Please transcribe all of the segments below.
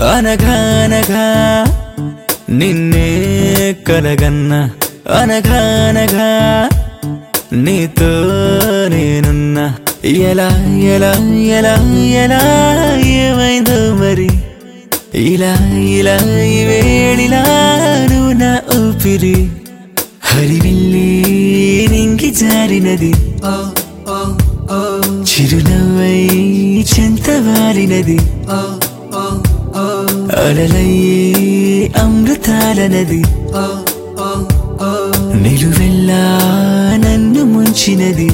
అనగానగా నిన్నే కలగన్నా అనగానగా నీతో నేనున్నా ఎలా ఎలా ఎలా ఎలా ఏమైందో మరి ఇలా ఇలా ఈ వేళిలా నువ్వు నా ఊపిరి హరివిల్లి నింగి జారినది చిరునవ్వై చెంతవారినది అలలయ్యే అమృతాల నది నిలువెల్లా నన్ను ముంచినది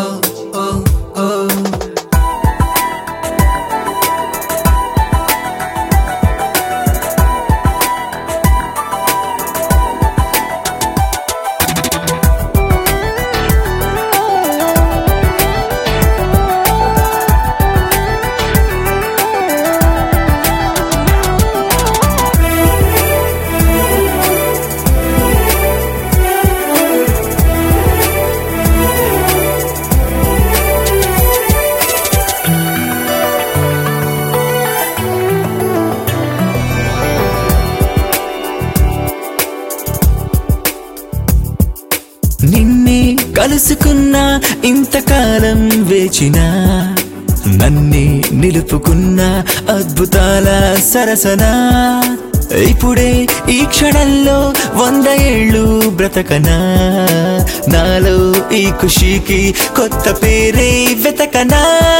నిన్నే కలుసుకున్నా ఇంతకాలం వేచినా నన్నే నిలుపుకున్న అద్భుతాల సరసనా ఇప్పుడే ఈ క్షణంలో 100 ఏళ్ళు బ్రతకనా నాలో ఈ ఖుషీకి కొత్త పేరే వెతకనా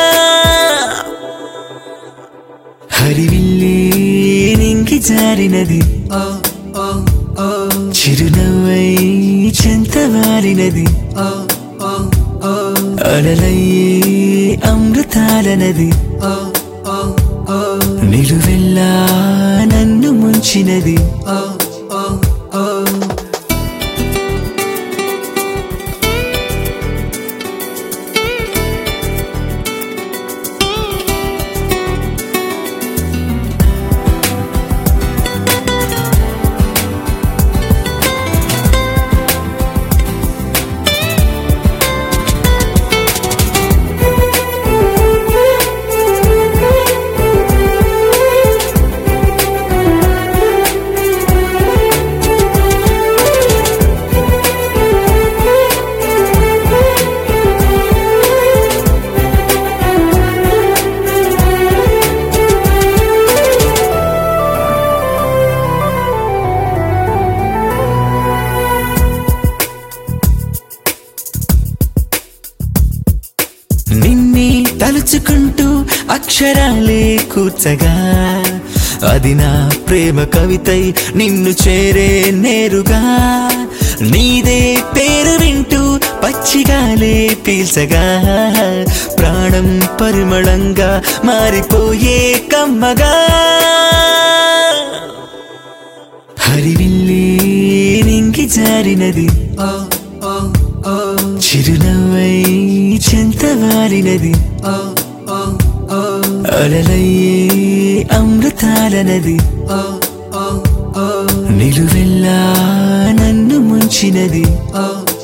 హరివిల్లి నింగి జారినది చిరునవ్వై చెంతవారినది అలలయ్యే అమృతాల నది నిలువెల్లా నన్ను ముంచినది నిన్నే తలుచుకుంటూ అక్షరాలే కూర్చగా అది నా ప్రేమ కవితై నిన్ను చేరే నేరుగా నీదే పేరు వింటూ పచ్చిగాలే పీల్చగా ప్రాణం పరిమళంగా మారిపోయే కమ్మగా హరివిల్లి నింగి జారినది చిరునవ్వై చెంతవారినది అలలయ్యే అమృతాల నది నిలువెల్లా నన్ను ముంచినది